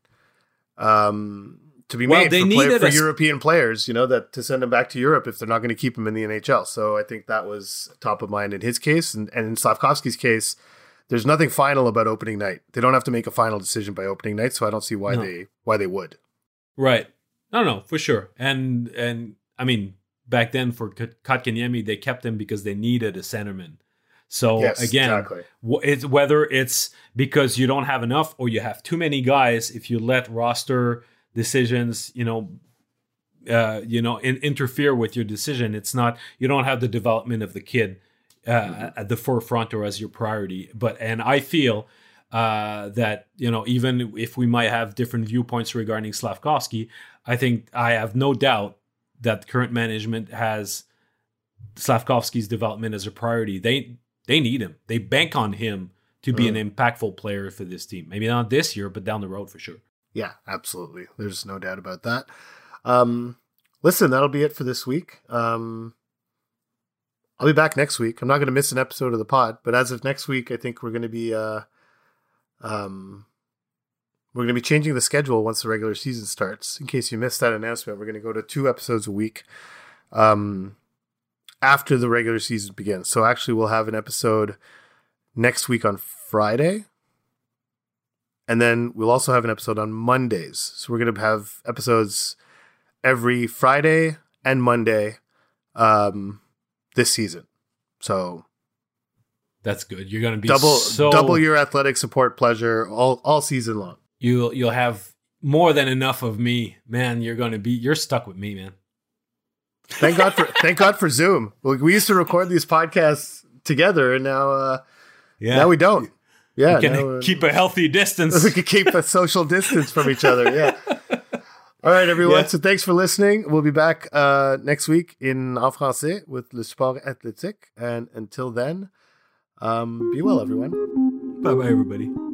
um, to be well, made they for, play, for a... European players, you know, that to send him back to Europe if they're not going to keep him in the N H L. So I think that was top of mind in his case. And, and in Slavkovsky's case, there's nothing final about opening night. They don't have to make a final decision by opening night, so I don't see why no. they why they would. Right. No, no, for sure. And and I mean, back then for Kotkaniemi, they kept him because they needed a centerman. So yes, again, exactly. it's whether it's because you don't have enough or you have too many guys. If you let roster decisions, you know, uh, you know, in, interfere with your decision, it's not. You don't have the development of the kid Uh, at the forefront or as your priority. But and I feel uh, that, you know, even if we might have different viewpoints regarding Slavkovsky, I think I have no doubt that current management has Slavkovsky's development as a priority. They they need him. They bank on him to be mm. an impactful player for this team. Maybe not this year, but down the road for sure. Yeah, absolutely. There's no doubt about that. Um, listen, that'll be it for this week. Um, I'll be back next week. I'm not going to miss an episode of the pod, but as of next week, I think we're going to be uh, um, we're going to be changing the schedule once the regular season starts. In case you missed that announcement, we're going to go to two episodes a week um, after the regular season begins. So actually, we'll have an episode next week on Friday, and then we'll also have an episode on Mondays. So we're going to have episodes every Friday and Monday. Um, this season. So that's good. You're going to be double so, double your athletic support pleasure all, all season long. You'll you'll have more than enough of me, man. You're going to be you're stuck with me, man. Thank God for thank God for Zoom. We, we used to record these podcasts together, and now uh, yeah, now we don't. Yeah, we can now, keep a healthy distance. We can keep a social distance from each other. Yeah. All right, everyone. Yeah. So thanks for listening. We'll be back uh, next week in En Français with Le Sport Athlétique. And until then, um, be well, everyone. Bye-bye, everybody.